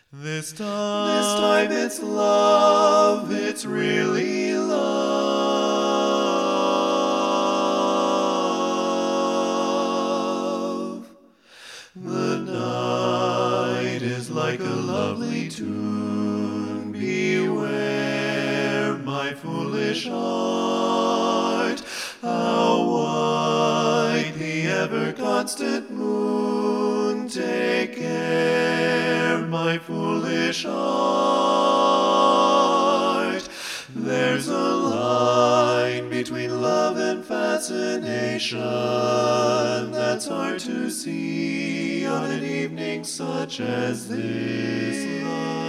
This time it's love, it's really love. The night is like a lovely tune. Beware, my foolish heart, how white the ever-constant moon. Take care, my foolish heart. There's a line between love and fascination that's hard to see on an evening such as this.